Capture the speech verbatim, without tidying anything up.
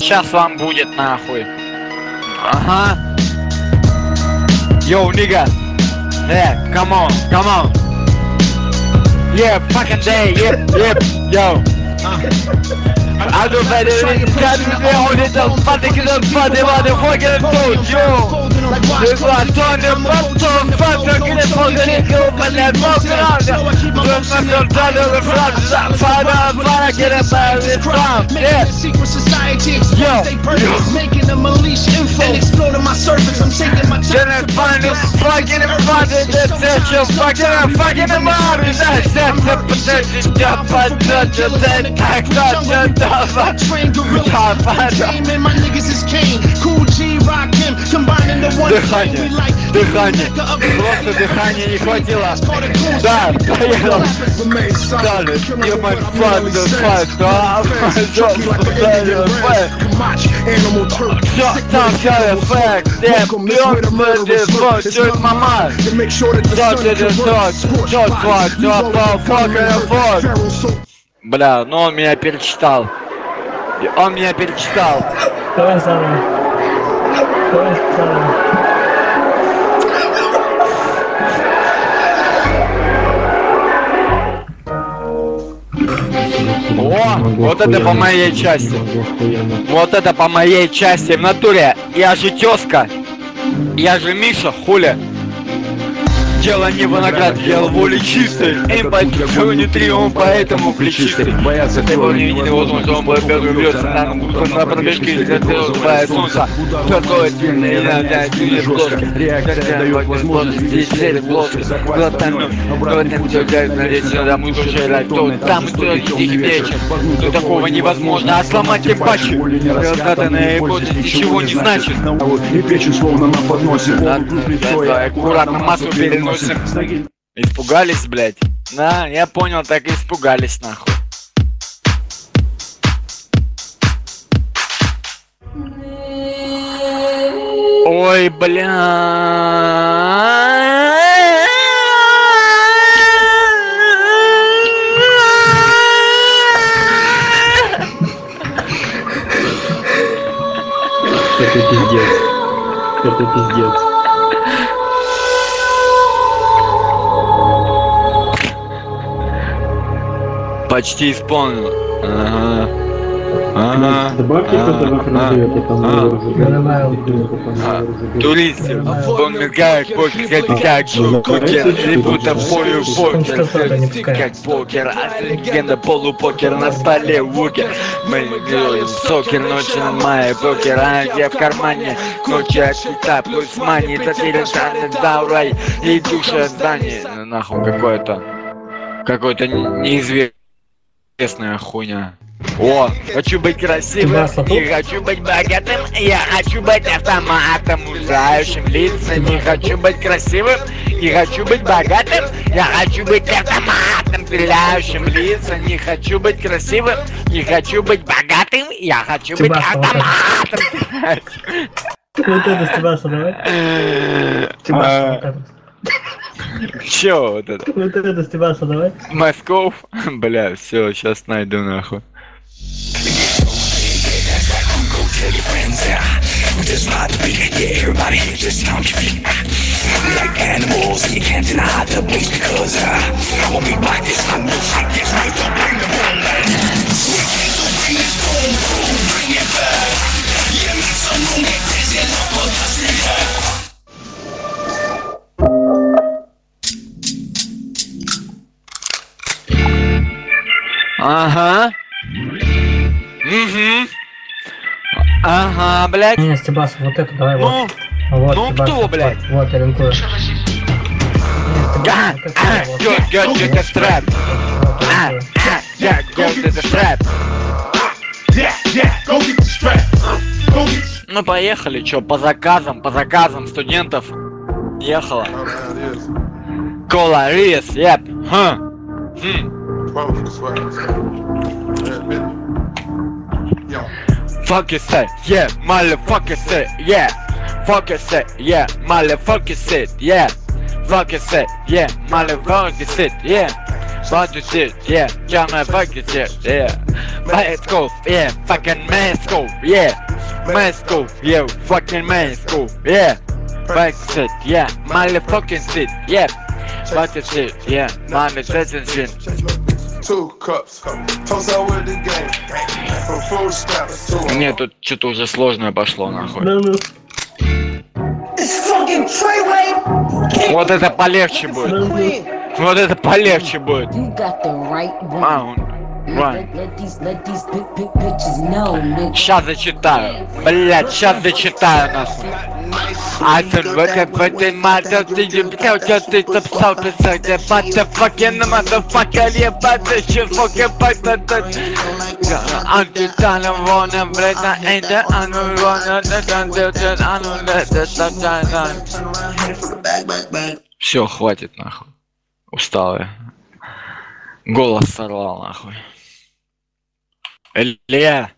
сейчас вам будет нахуй. Ага. Yo, nigga. Yeah, come on, come on. Yeah, fucking day, yep, yep, yo. I don't better than got me on it, the fucking the fucking motherfucking food, yo. This one turn the bottom, fucking get it for the go, but that fucking on the fucking done the front, father, father, get it by the front, yeah. Secret society, yo, making them unleash info and exploding my surface. I'm taking my time. Then find this fucking fucking that's your fucking fucking mom is that that's the potential job I touch that I touch that train gorilla. Dreaming my niggas is Kane, Cool G, Rock him, combining the one thing we like. Дыхание, просто дыхания не хватило. Да, поехал. Далее, you my father, father, все, там все эффект, yeah, beyond the fuck, just my mind. Touch it, touch, touch, touch, touch, fucking fuck. Бля, ну он меня перечитал. Он меня перечитал. Давай заново. Давай заново. О, вот это по моей части. Вот это по моей части в натуре. Я же тезка. Я же Миша, хули. Дело не виноград, дело воли чистой. Импорт, все не триумф, поэтому плечистый. Боятся того не видели, возможно, он будет первым бьется на пробежке, затылает солнца. Такое длинное, иногда чует плоскость. Реакция дает возможность здесь верит плоскость. Глотами, глотами дергают на речь, когда мы тоже рад. Там и то тихий вечер. Но такого невозможно, а сломать тем паче. Разгаданная эпоха ничего не значит. И печень словно на подносе. Аккуратно массу переносим. Испугались, блять. Да, я понял, так и испугались, нахуй. Ой, бля. Это пиздец. Это пиздец. Почти исполнил. Ага. Ага. Добавьте кто-то в окружение, туристы, он мигает, покер, как кукер, будто в поле покер, как покер, а легенда полупокер на столе вукер. Мы сокер, ночи мая, покер, а где в кармане, ночи отчита, плюс мани, затерян, даурай, и душа здание. Нахуй какое-то, какое-то неизвестное. Интересная хуйня. О, хочу быть красивым, не хочу быть богатым, я хочу быть автоматом, ужающим лица, не хочу быть красивым, не хочу быть богатым, я хочу быть автоматом, стреляющим лица, не хочу быть красивым, не хочу быть богатым, я хочу быть автоматом. Вот это Стебаса, давай. Стебаса, вот это. Чё вот это? Вот это Стебаса, давай. Москов? Бля, все, сейчас найду нахуй. Ага. Угу. Ага, блядь. Не, Стебас, вот это давай. Ну, вот. Вот, ну Стебас, кто, вот, блядь? Вот, я линкую. Га, а, гёд, гёд, гёд, стрэп. А, а, я, гёд, это стрэп. Ну, поехали, чё, по заказам, по заказам студентов. Ехала. Кола, рис, еп. Хм. Хм. Fuck you say, yeah, motherfucker say, yeah. Fuck you say, yeah, motherfucker say, yeah. Fuck you say, yeah, motherfucker say, yeah. Fuck you say, yeah, motherfucker say, yeah. Moscow, yeah, fucking Moscow, yeah, Moscow, yeah, fucking Moscow, yeah, fuck shit, yeah, motherfucking shit, yeah, fucking shit, yeah, motherfucking shit. Two cups, toast out with the game. From full steps to Мне тут что-то уже сложное пошло нахуй. Да ну, Вот это полегче будет. да ну. Вот это полегче будет. You got the right one. А, он, right. Let, let these, let these big, big bitches know, nigga. Сейчас зачитаю. Блять, сейчас зачитаю нахуй. А тут вот как в этой мате, ты не хотел, ты написал, писать, я motherfucking motherfucker, ебать, ты че fucking патата. Антитана вона, блять, на энде, ану вона, ану ану. Все, хватит нахуй. Устал я. Голос сорвал нахуй. Илья.